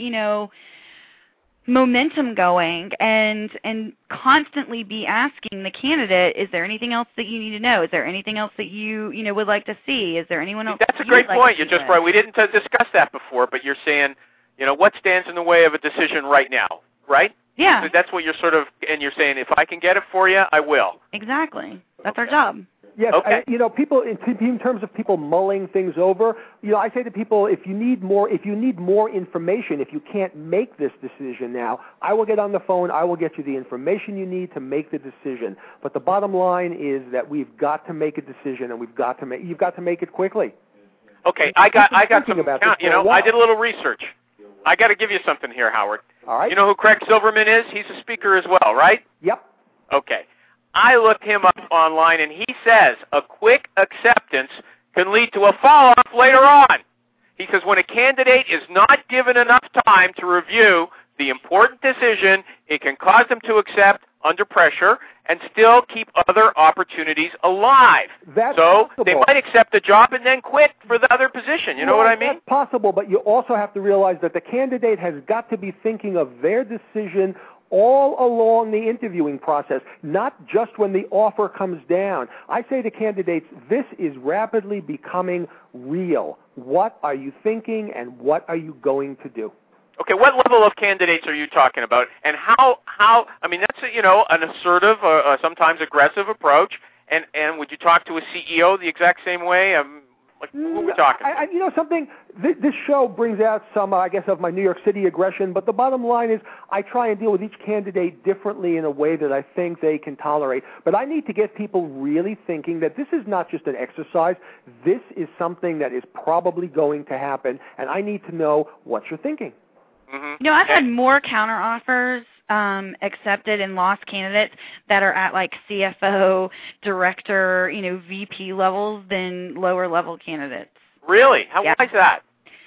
momentum going and constantly be asking the candidate, is there anything else that you need to know? Is there anything else that you would like to see? Is there anyone else?
That's a great point. You're just right. We didn't discuss that before, but you're saying, what stands in the way of a decision right now, right?
Yeah.
So that's what you're and you're saying, if I can get it for you, I will.
Exactly. That's our job.
Yes,
okay.
People in terms of people mulling things over. I say to people, if you need more information, if you can't make this decision now, I will get on the phone. I will get you the information you need to make the decision. But the bottom line is that we've got to make a decision, and you've got to make it quickly.
Okay, I got some. I did a little research. I got to give you something here, Howard.
All right.
You know who Craig Silverman is? He's a speaker as well, right?
Yep.
Okay. I looked him up online, and he says a quick acceptance can lead to a fall-off later on. He says when a candidate is not given enough time to review the important decision, it can cause them to accept under pressure and still keep other opportunities alive.
That's
so
possible.
They might accept the job and then quit for the other position. You know what I mean?
That's possible, but you also have to realize that the candidate has got to be thinking of their decision all along the interviewing process, not just when the offer comes down. I say to candidates, this is rapidly becoming real. What are you thinking, and what are you going to do?
Okay, what level of candidates are you talking about? And how that's, an assertive, sometimes aggressive approach. And would you talk to a CEO the exact same way? Who are we talking about?
Something, this show brings out some, of my New York City aggression, but the bottom line is I try and deal with each candidate differently in a way that I think they can tolerate. But I need to get people really thinking that this is not just an exercise. This is something that is probably going to happen, and I need to know what you're thinking.
Mm-hmm.
I've had more counteroffers accepted and lost candidates that are at CFO, director, VP levels than lower level candidates.
Really? Why is that?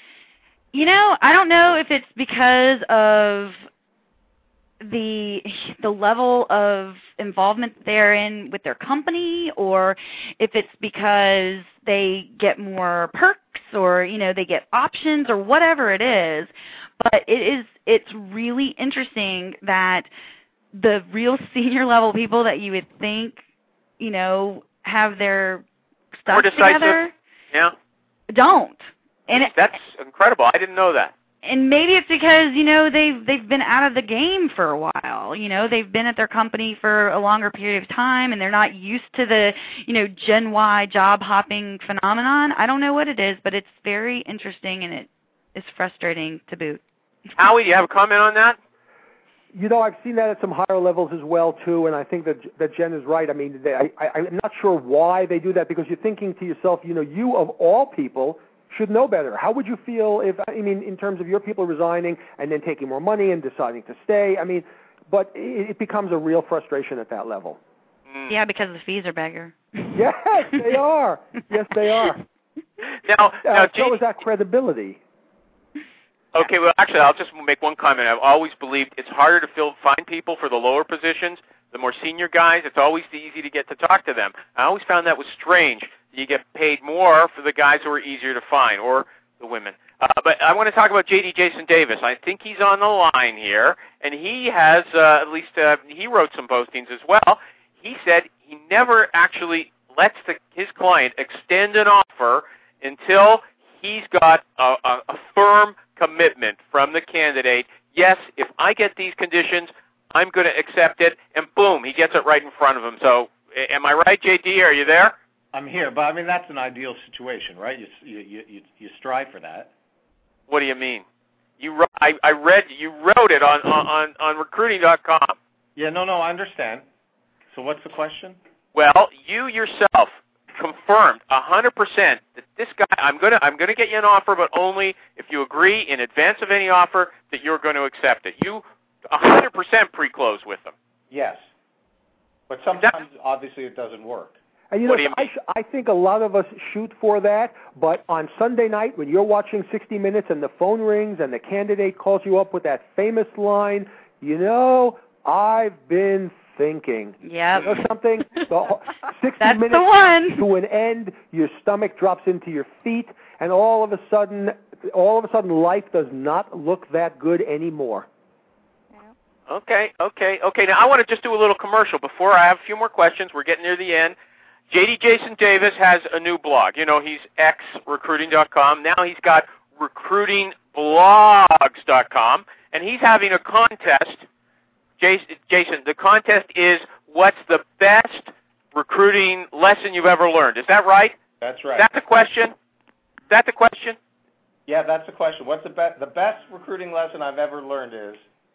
I don't know if it's because of the level of involvement they're in with their company, or if it's because they get more perks, or they get options, or whatever it is. But it's really interesting that the real senior level people that you would think, have their stuff together, don't. And
that's incredible. I didn't know that.
And maybe it's because, they've been out of the game for a while. They've been at their company for a longer period of time, and they're not used to the, Gen Y job hopping phenomenon. I don't know what it is, but it's very interesting, and it is frustrating to boot.
Howie, do you have a comment on that?
I've seen that at some higher levels as well, too, and I think that Jen is right. I'm not sure why they do that, because you're thinking to yourself, you of all people should know better. How would you feel in terms of your people resigning and then taking more money and deciding to stay? But it becomes a real frustration at that level.
Yeah, because the fees are bigger.
Yes, they are. Yes, they are.
Now,
so is that credibility.
Okay, well, actually, I'll just make one comment. I've always believed it's harder to find people for the lower positions. The more senior guys, it's always easy to get to talk to them. I always found that was strange. You get paid more for the guys who are easier to find, or the women. But I want to talk about J.D. Jason Davis. I think he's on the line here, and he has, he wrote some postings as well. He said he never actually lets his client extend an offer until he's got a firm commitment from the candidate. Yes, if I get these conditions, I'm going to accept it, and boom, he gets it right in front of him. So am I right, JD? Are you there?
I'm here, but I mean that's an ideal situation, right? You strive for that.
What do you mean? I read you wrote it on recruiting.com.
Yeah, no, I understand. So what's the question?
Well, you yourself confirmed 100% that this guy, I'm gonna get you an offer, but only if you agree in advance of any offer that you're going to accept it. You 100% pre-close with them.
Yes, but sometimes obviously it doesn't work.
And I think a lot of us shoot for that, but on Sunday night when you're watching 60 Minutes and the phone rings and the candidate calls you up with that famous line, I've been thinking.
Yeah.
You know something? 60
That's
minutes
the one.
to an end, your stomach drops into your feet, and all of a sudden life does not look that good anymore.
Okay. Now I want to just do a little commercial before I have a few more questions. We're getting near the end. JD Jason Davis has a new blog. He's ex-recruiting.com. Now he's got recruitingblogs.com, and he's having a contest. Jason, the contest is what's the best recruiting lesson you've ever learned. Is that right?
That's right.
Is that the question?
Yeah, that's the question. What's the best recruiting lesson I've ever learned is?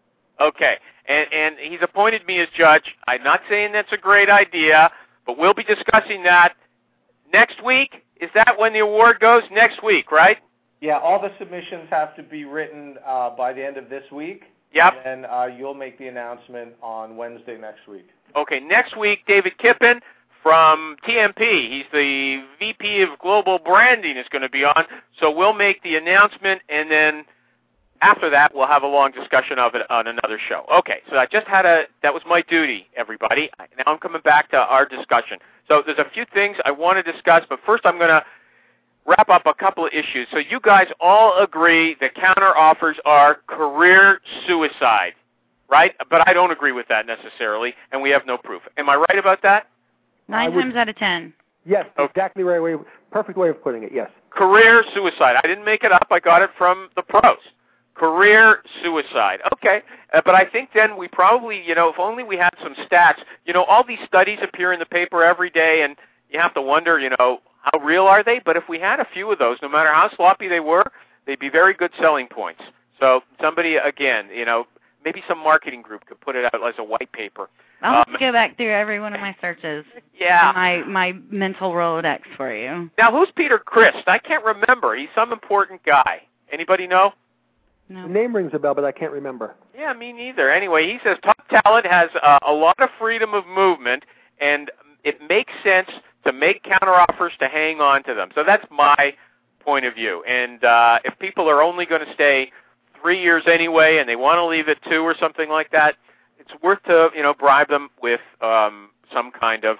Okay, and he's appointed me as judge. I'm not saying that's a great idea, but we'll be discussing that next week. Is that when the award goes? Next week, right?
Yeah, all the submissions have to be written by the end of this week.
Yep.
And you'll make the announcement on Wednesday next week.
Okay, next week, David Kippen from TMP. He's the VP of Global Branding is going to be on. So we'll make the announcement, and then after that, we'll have a long discussion of it on another show. Okay, so that was my duty, everybody. Now I'm coming back to our discussion. So there's a few things I want to discuss, but first I'm going to wrap up a couple of issues. So you guys all agree that counteroffers are career suicide, right? But I don't agree with that necessarily, and we have no proof. Am I right about that?
9 times out of 10.
Yes, exactly right way. Perfect way of putting it, yes.
Career suicide. I didn't make it up. I got it from the pros. Career suicide. Okay, but I think then we probably, if only we had some stats. All these studies appear in the paper every day, and you have to wonder, how real are they? But if we had a few of those, no matter how sloppy they were, they'd be very good selling points. So somebody, again, maybe some marketing group could put it out as a white paper.
I'll have to go back through every one of my searches.
Yeah.
My mental Rolodex for you.
Now, who's Peter Christ? I can't remember. He's some important guy. Anybody know?
No.
The name rings a bell, but I can't remember.
Yeah, me neither. Anyway, he says top talent has a lot of freedom of movement, and it makes sense to make counteroffers to hang on to them. So that's my point of view. And if people are only going to stay 3 years anyway, and they want to leave at 2 or something like that, it's worth to bribe them with some kind of.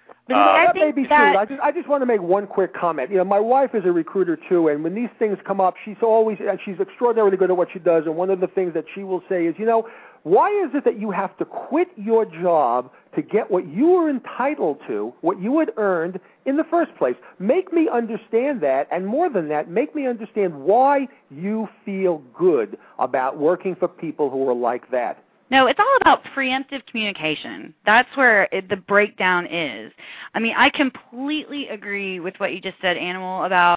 That may be true. I just want to make one quick comment. My wife is a recruiter too, and when these things come up, she's extraordinarily good at what she does. And one of the things that she will say is, why is it that you have to quit your job to get what you were entitled to, what you had earned in the first place? Make me understand that, and more than that, make me understand why you feel good about working for people who are like that.
No, it's all about preemptive communication. That's where the breakdown is. I mean, I completely agree with what you just said, Animal, about,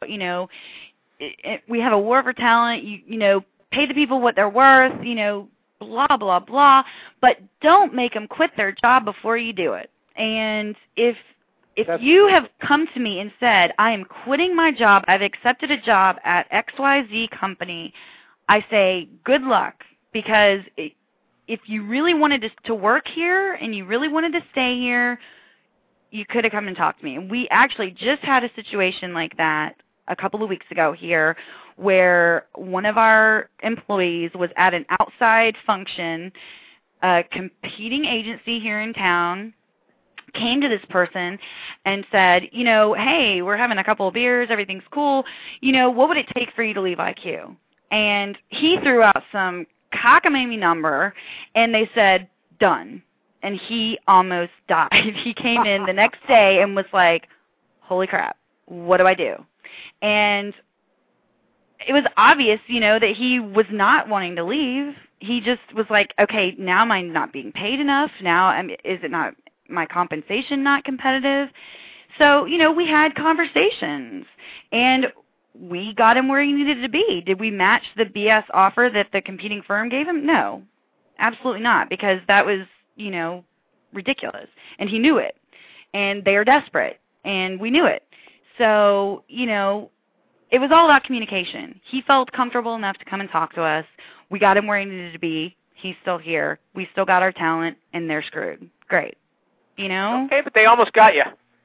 we have a war for talent, pay the people what they're worth, blah, blah, blah, but don't make them quit their job before you do it. And if you have come to me and said, I am quitting my job, I've accepted a job at XYZ company, I say, good luck, because if you really wanted to work here and you really wanted to stay here, you could have come and talked to me. And we actually just had a situation like that a couple of weeks ago here where one of our employees was at an outside function, a competing agency here in town, came to this person and said, hey, we're having a couple of beers, everything's cool. What would it take for you to leave IQ? And he threw out some cockamamie number, and they said, done. And he almost died. He came in the next day and was like, holy crap, what do I do? And it was obvious, that he was not wanting to leave. he just was like, okay, now am I not being paid enough? Now is it not my compensation not competitive? So, we had conversations, and we got him where he needed to be. Did we match the BS offer that the competing firm gave him? No, absolutely not, because that was, ridiculous. And he knew it. And they are desperate. And we knew it. So, it was all about communication. He felt comfortable enough to come and talk to us. We got him where he needed to be. He's still here. We still got our talent, and they're screwed. Great.
Okay, but they almost got you.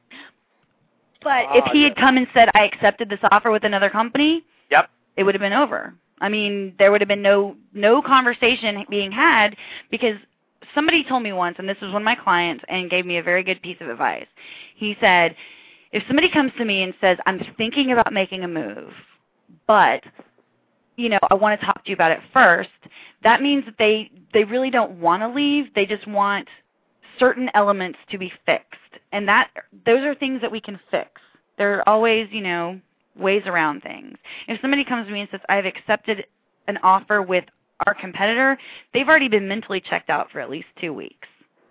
But if he had come and said, I accepted this offer with another company,
yep,
it would have been over. I mean, there would have been no conversation being had, because somebody told me once, and this was one of my clients, and gave me a very good piece of advice. He said, if somebody comes to me and says, I'm thinking about making a move, but, I want to talk to you about it first, that means that they really don't want to leave. They just want certain elements to be fixed. And those are things that we can fix. There are always, ways around things. If somebody comes to me and says, I've accepted an offer with our competitor, they've already been mentally checked out for at least 2 weeks.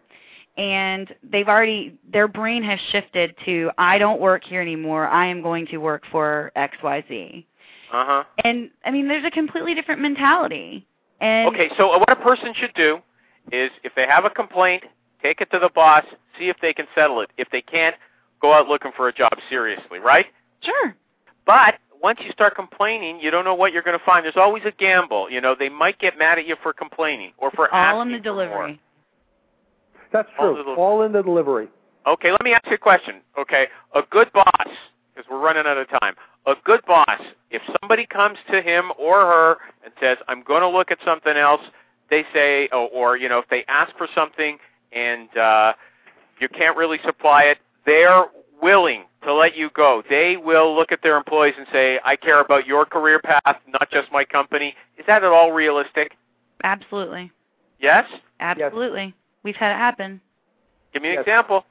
And their brain has shifted to, I don't work here anymore. I am going to work for XYZ.
Uh-huh.
And, there's a completely different mentality. And
okay, so what a person should do is, if they have a complaint, take it to the boss, see if they can settle it. If they can't, go out looking for a job seriously, right?
Sure.
But once you start complaining, you don't know what you're going to find. There's always a gamble. They might get mad at you for complaining or for asking
all in the
for
delivery.
more.
That's true. All in the delivery.
Okay, let me ask you a question. Okay, a good boss, because we're running out of time, a good boss, if somebody comes to him or her and says, I'm going to look at something else, they say, or if they ask for something and you can't really supply it, they're willing to let you go. They will look at their employees and say, I care about your career path, not just my company. Is that at all realistic?
Absolutely.
Yes?
Absolutely. Yes. We've had it happen.
Give me an example.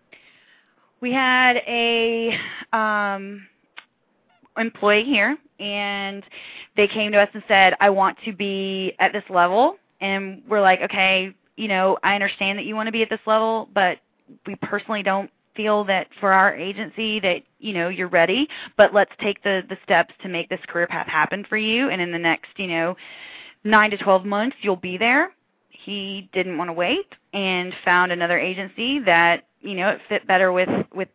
We had a employee here, and they came to us and said, I want to be at this level. And we're like, okay, I understand that you want to be at this level, but we personally don't feel that for our agency that, you're ready, but let's take the steps to make this career path happen for you. And in the next, 9 to 12 months, you'll be there. He didn't want to wait and found another agency that, it fit better with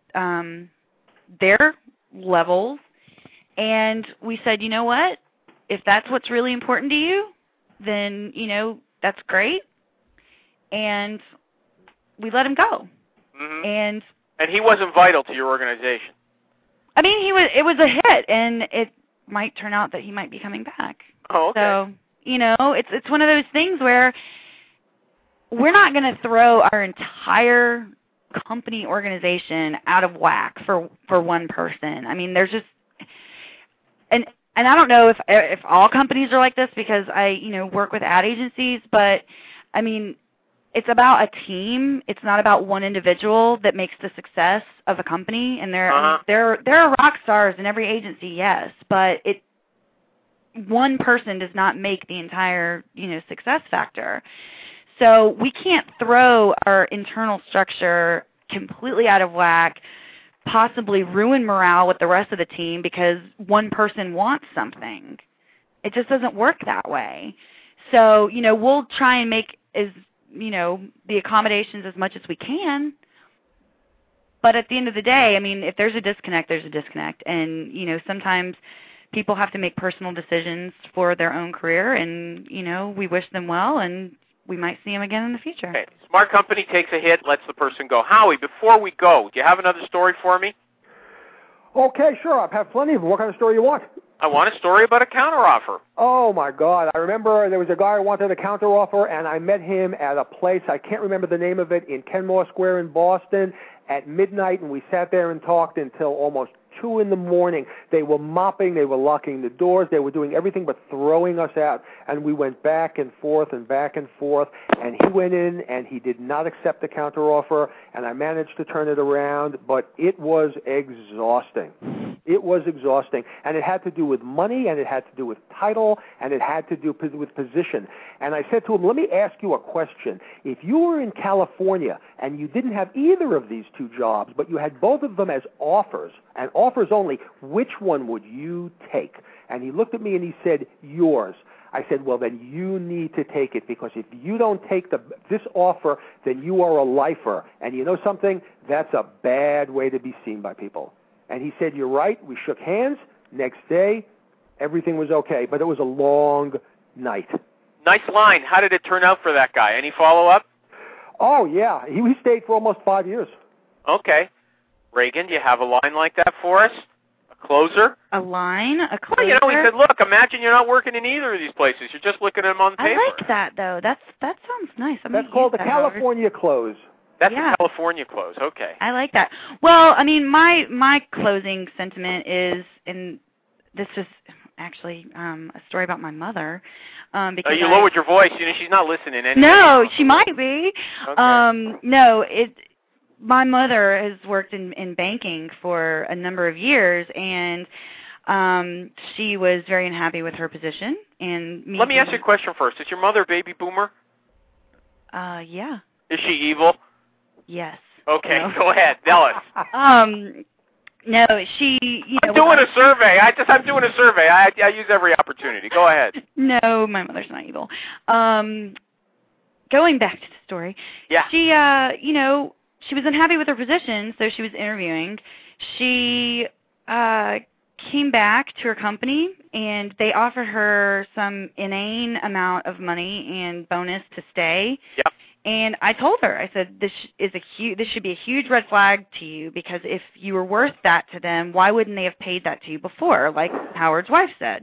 their levels. And we said, you know what? If that's what's really important to you, then, that's great. And we let him go.
Mm-hmm.
And
he wasn't vital to your organization.
It was a hit, and it might turn out that he might be coming back.
Oh, okay.
So, it's one of those things where we're not going to throw our entire company organization out of whack for one person. There's just and I don't know if all companies are like this, because I work with ad agencies, but it's about a team. It's not about one individual that makes the success of a company. And there are rock stars in every agency, yes, but one person does not make the entire success factor. So we can't throw our internal structure completely out of whack, possibly ruin morale with the rest of the team because one person wants something. It just doesn't work that way. So, we'll try and make the accommodations as much as we can. But at the end of the day, if there's a disconnect, there's a disconnect. And, sometimes people have to make personal decisions for their own career, and, we wish them well, and we might see them again in the future.
Okay. Smart company takes a hit, lets the person go. Howie, before we go, do you have another story for me?
Okay, sure. I have plenty of them. What kind of story you want?
I want a story about a counteroffer.
Oh, my God. I remember there was a guy who wanted a counteroffer, and I met him at a place, I can't remember the name of it, in Kenmore Square in Boston at midnight, and we sat there and talked until almost 2 in the morning. They were mopping, they were locking the doors, they were doing everything but throwing us out, and we went back and forth, and he went in, and he did not accept the counteroffer, and I managed to turn it around, but it was exhausting. It was exhausting, and it had to do with money, and it had to do with title, and it had to do with position. And I said to him, let me ask you a question. If you were in California and you didn't have either of these two jobs, but you had both of them as offers, and offers only, which one would you take? And he looked at me and he said, yours. I said, well, then you need to take it, because if you don't take this offer, then you are a lifer. And you know something? That's a bad way to be seen by people. And he said, you're right. We shook hands. Next day, everything was okay. But it was a long night.
Nice line. How did it turn out for that guy? Any follow-up?
Oh, yeah. He stayed for almost 5 years.
Okay. Reagan, do you have a line like that for us? A closer?
A line? A closer?
Well, you know, he said, look, imagine you're not working in either of these places. You're just looking at them on paper.
I like that, though. That sounds nice.
That's called the California close.
That's a California close. Okay.
I like that. Well, I mean, my closing sentiment is, and this is actually a story about my mother. Because
you lowered your voice. You know, she's not listening anyway.
No, she might be.
Okay.
No, my mother has worked in banking for a number of years, and she was very unhappy with her position. And
let me ask you a question first. Is your mother a baby boomer?
Yeah.
Is she evil?
Yes.
Okay,
no.
Go ahead. Tell us.
No, she. You know,
I'm doing a survey. I'm doing a survey. I use every opportunity. Go ahead.
No, my mother's not evil. Going back to the story.
Yeah.
She, you know, she was unhappy with her position, so she was interviewing. She came back to her company, and they offered her some inane amount of money and bonus to stay.
Yep.
And I told her, I said, this should be a huge red flag to you, because if you were worth that to them, why wouldn't they have paid that to you before, like Howard's wife said?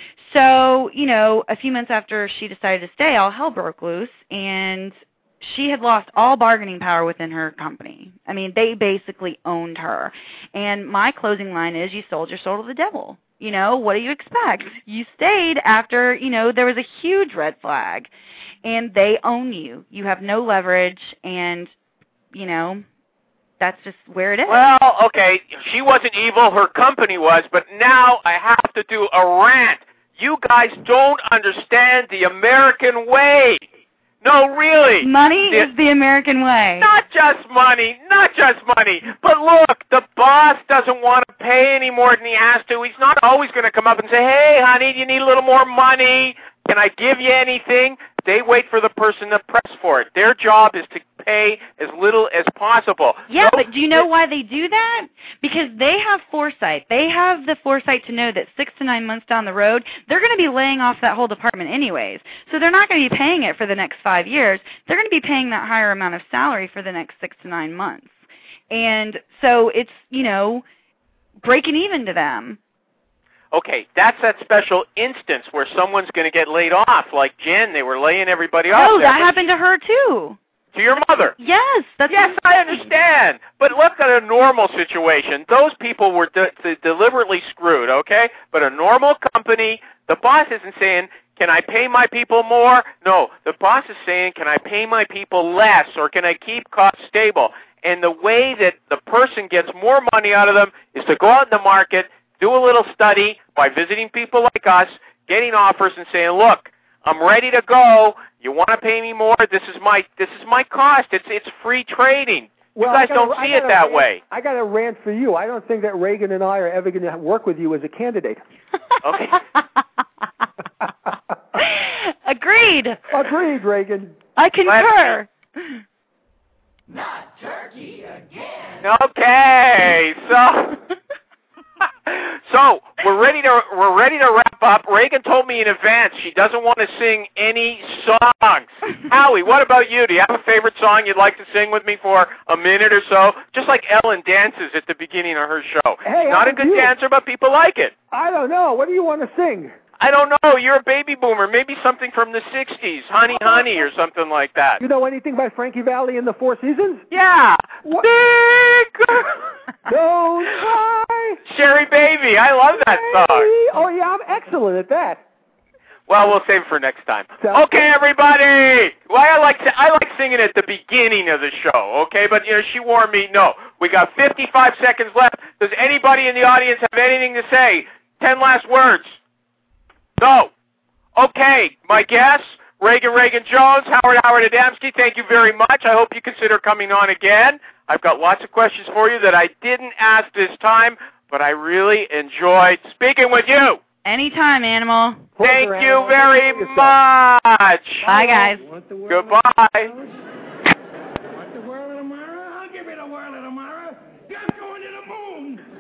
So, you know, a few months after she decided to stay, all hell broke loose, and she had lost all bargaining power within her company. I mean, they basically owned her. And my closing line is, you sold your soul to the devil. You know, what do you expect? You stayed after, you know, there was a huge red flag. And they own you. You have no leverage, and, you know, that's just where it is.
Well, okay, she wasn't evil, her company was, but now I have to do a rant. You guys don't understand the American way. No, really.
Money is the American way.
Not just money, but look, the boss doesn't want to pay any more than he has to. He's not always going to come up and say, hey, honey, do you need a little more money? Can I give you anything? They wait for the person to press for it. Their job is to pay as little as possible.
Yeah, but do you know why they do that? Because they have foresight. They have the foresight to know that 6 to 9 months down the road, they're going to be laying off that whole department anyways. So they're not going to be paying it for the next 5 years. They're going to be paying that higher amount of salary for the next 6 to 9 months. And so it's, you know, breaking even to them.
Okay, that's that special instance where someone's going to get laid off, like Jen. They were laying everybody off.
Oh, that happened to her, too.
To your mother?
Yes.
Yes, I understand. But look at a normal situation. Those people were deliberately screwed, okay? But a normal company, the boss isn't saying, can I pay my people more? No, the boss is saying, can I pay my people less, or can I keep costs stable? And the way that the person gets more money out of them is to go out in the market, do a little study by visiting people like us, getting offers and saying, look, I'm ready to go. You want to pay me more? This is my cost. It's free trading.
Well,
you guys don't see it that way.
I got a rant for you. I don't think that Reagan and I are ever going to work with you as a candidate.
Okay.
Agreed.
Agreed, Reagan.
I concur.
Not turkey again.
Okay, so we're ready to wrap up. Reagan told me in advance she doesn't want to sing any songs. Howie, what about you? Do you have a favorite song you'd like to sing with me for a minute or so? Just like Ellen dances at the beginning of her show.
Hey,
not a good dancer, but people like it.
I don't know. What do you want to sing?
I don't know. You're a baby boomer. Maybe something from the 60s, Honey, Honey, or something like that.
You know anything by Frankie Valli and the Four Seasons?
Yeah.
What?
Big girl.
Don't cry.
Sherry Baby. I love that song.
Oh, yeah, I'm excellent at that.
Well, we'll save it for next time. Okay, everybody. Well, I like singing at the beginning of the show, okay? But, you know, she warned me, no. We got 55 seconds left. Does anybody in the audience have anything to say? 10 last words. No. Okay, my guests, Reagan Jones, Howard Adamski, thank you very much. I hope you consider coming on again. I've got lots of questions for you that I didn't ask this time, but I really enjoyed speaking with you.
Anytime, Animal.
Thank you very much.
Bye, guys.
Goodbye.
Want the world of tomorrow? I'll give you the world of tomorrow. Just going to the moon.